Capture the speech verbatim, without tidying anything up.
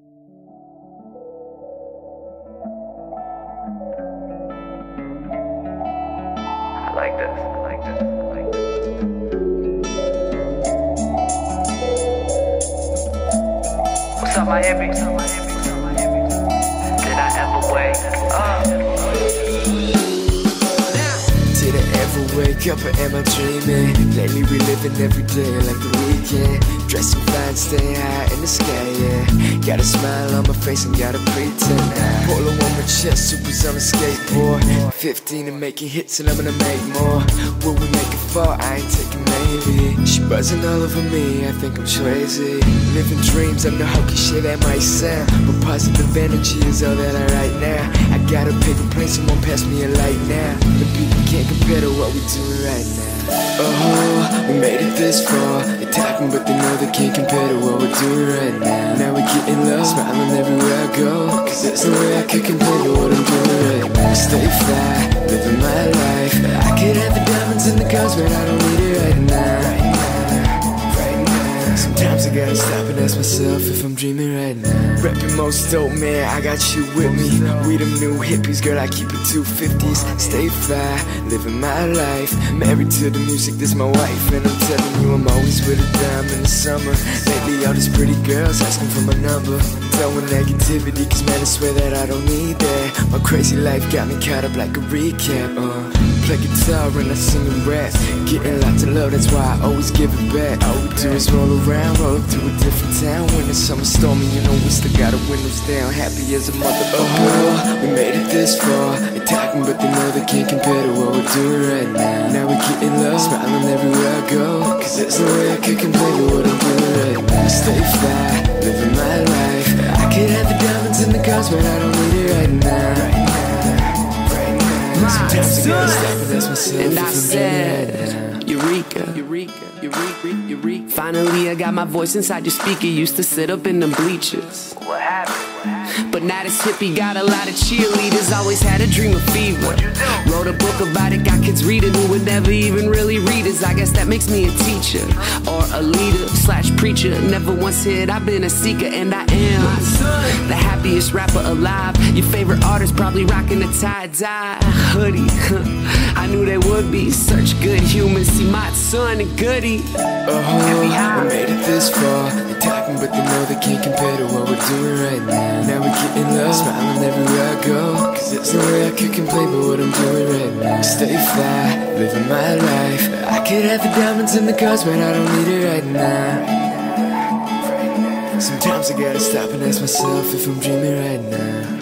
I like this, I like this, I like this. What's up, Miami? What's up, Miami? What's up, Miami? Did I ever wake up? Did I ever wake up or am I dreaming? Lately we living every day like the weekend. Dressing fine, staying high in the sky, yeah. Got a smile on my face and gotta pretend. Polo on my chest, supers on a skateboard. Fifteen and making hits and I'm gonna make more. Will we make it far? I ain't taking maybe. She buzzing all over me, I think I'm crazy. Living dreams, I'm the hokey shit that might sound, but positive energy is all that I write now. I got a paper plane, someone pass me a light now. The people can't compare to what we doing right now. Oh, we made it this far. They talking but they know they can't compare to what we're doing right now. Now we're getting low, smiling everywhere I go, cause there's no way I could compare to what I'm doing right now. Stay fly, living my life. I could have the diamonds and the cars, but I don't need it right now. Right now, right now. Sometimes I gotta stop and ask myself if I'm dreaming right now. Reppin' most dope, man, I got you with me. We them new hippies, girl, I keep it two fifties. Stay fly, living my life. Married to the music, this my wife. And I'm telling you, I'm always with a dime in the summer. Lately, all these pretty girls asking for my number. Throwing negativity, cause man, I swear that I don't need that. My crazy life got me caught up like a recap, uh play guitar and I sing and rap. Getting lots of love, that's why I always give it back. All we do is roll around, roll up to a different town. When it's summer stormy, you know we still got our windows down. Happy as a motherfucker. Oh, we made it this far. They talking but they know they can't compare to what we're doing right now. Now we're getting low, smiling everywhere I go, cause there's no way I could compare to what I'm doing right now. Stay fly, living my life. I could have the diamonds and the cars, but I don't need it right now. Right now. Sometimes I gotta stop and ask myself and if I I'm said, Eureka, Eureka, Eureka, Eureka. Finally, I got my voice inside your speaker. Used to sit up in the bleachers. What happened? What happened? But now this hippie got a lot of cheerleaders. Always had a dream of fever. Wrote a book about it, got kids reading who would never even really read us. I guess that makes me a teacher or a leader slash preacher. Never once said I've been a seeker, and I am the happiest rapper alive. Your favorite artist probably rocking a tie-dye hoodie. I knew they would be such good humans. See my son and Goody. Oh, we made it this far. They talking but they know they can't compare to what we're doing right now. Now we're getting low, smiling everywhere I go, cause there's no way I could complain but what I'm doing right now. Stay fly, living my life. I could have the diamonds and the cars, but I don't need it right now. Sometimes I gotta stop and ask myself if I'm dreaming right now.